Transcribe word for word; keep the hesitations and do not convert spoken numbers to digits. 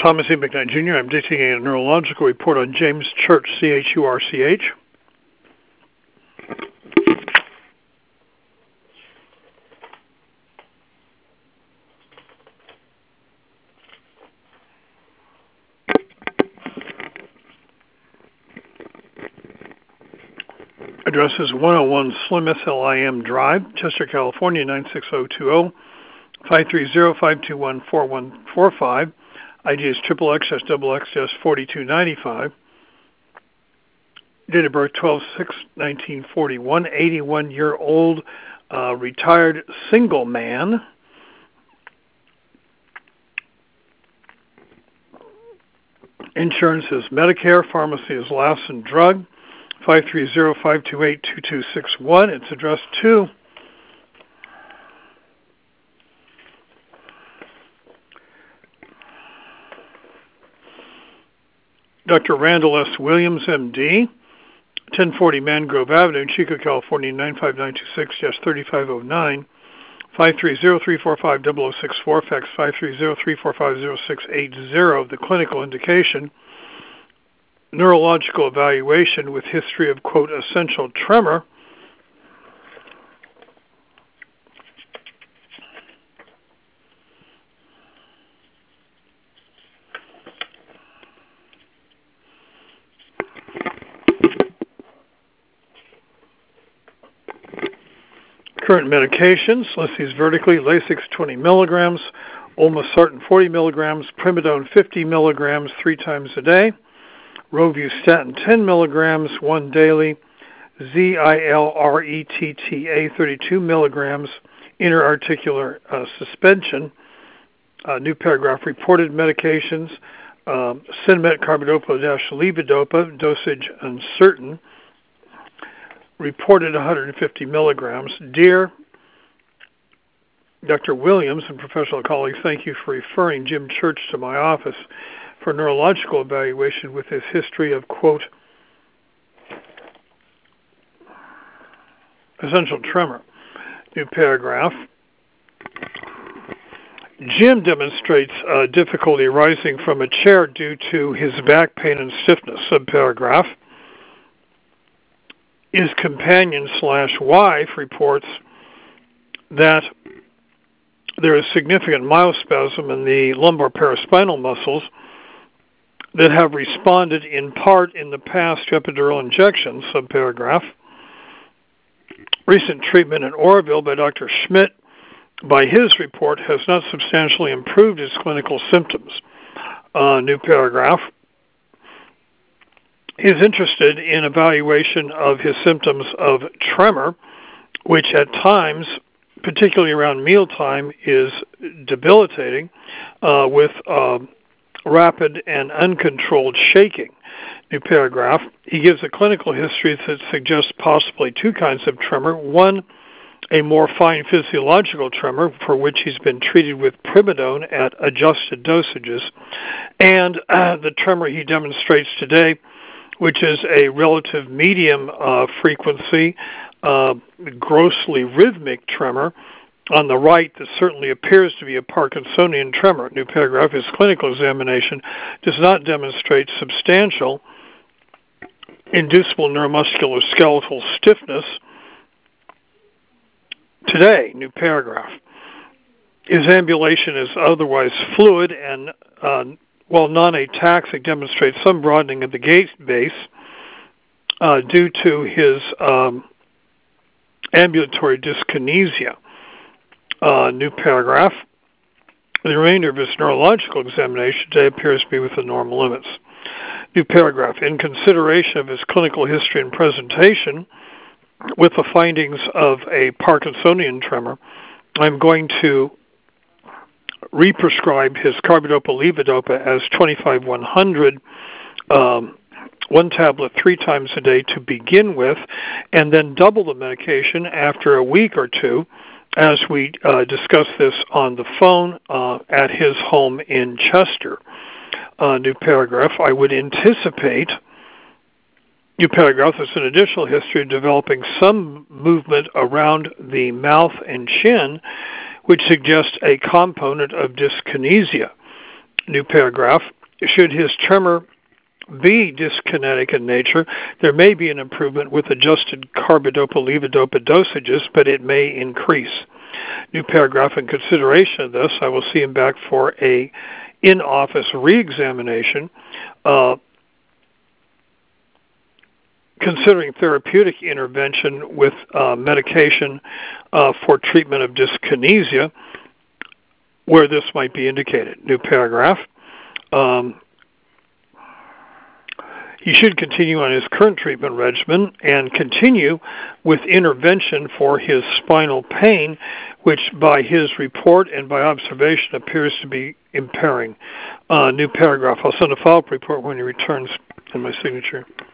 Thomas E. McKnight, Junior I'm dictating a neurological report on James Church, C H U R C H. Address is one oh one Slim S L I M Drive, Chester, California, nine six zero two zero, five three zero, five two one, four one four five. I D is triple X S double X S forty-two ninety-five. Date of birth twelve six nineteen forty-one, eighty-one-year-old uh, retired single man. Insurance is Medicare. Pharmacy is Lassen Drug. five three zero, five two eight, two two six one. It's addressed to Doctor Randall S. Williams, M D, ten forty Mangrove Avenue, Chico, California, nine five nine two six, yes, thirty-five oh nine, five three zero, three four five, zero zero six four, fax five three zero, three four five, zero six eight zero. The clinical indication, neurological evaluation with history of, quote, essential tremor. Current medications, list these vertically: Lasix twenty milligrams, Olmesartan forty milligrams, Primidone fifty milligrams three times a day, Rovustatin ten milligrams, one daily, Zilretta thirty-two milligrams, interarticular uh, suspension. Uh, new paragraph, reported medications, um, Sinemet, carbidopa-levodopa, dosage uncertain, reported one hundred fifty milligrams. Dear Doctor Williams and professional colleagues, thank you for referring Jim Church to my office for neurological evaluation with his history of, quote, essential tremor. New paragraph. Jim demonstrates uh, difficulty arising from a chair due to his back pain and stiffness. Subparagraph. His companion slash wife reports that there is significant myospasm in the lumbar paraspinal muscles that have responded in part in the past to epidural injections. Subparagraph. Recent treatment in Oroville by Doctor Schmidt, by his report, has not substantially improved his clinical symptoms. Uh, new paragraph. He is interested in evaluation of his symptoms of tremor, which at times, particularly around mealtime, is debilitating, uh, with uh, rapid and uncontrolled shaking. New paragraph. He gives a clinical history that suggests possibly two kinds of tremor. One, a more fine physiological tremor for which he's been treated with Primidone at adjusted dosages, and uh, the tremor he demonstrates today, which is a relative medium uh, frequency, uh, grossly rhythmic tremor on the right that certainly appears to be a Parkinsonian tremor. New paragraph. His clinical examination does not demonstrate substantial inducible neuromuscular skeletal stiffness today. New paragraph. His ambulation is otherwise fluid and, uh, while non-ataxic, demonstrates some broadening of the gait base uh, due to his um, ambulatory dyskinesia. Uh, new paragraph. The remainder of his neurological examination today appears to be within normal limits. New paragraph. In consideration of his clinical history and presentation, with the findings of a Parkinsonian tremor, I'm going to re-prescribe his carbidopa-levodopa as twenty-five one hundred, um, one tablet three times a day to begin with, and then double the medication after a week or two as we uh, discuss this on the phone uh, at his home in Chester. Uh, new paragraph. I would anticipate, new paragraph, there's an additional history of developing some movement around the mouth and chin, which suggests a component of dyskinesia. New paragraph. Should his tremor be dyskinetic in nature, there may be an improvement with adjusted carbidopa-levodopa dosages, but it may increase. New paragraph. In consideration of this, I will see him back for a in-office re-examination, uh, considering therapeutic intervention with uh, medication uh, for treatment of dyskinesia, where this might be indicated. New paragraph. Um, He should continue on his current treatment regimen and continue with intervention for his spinal pain, which by his report and by observation appears to be impairing. Uh, new paragraph. I'll send a follow-up report when he returns in my signature.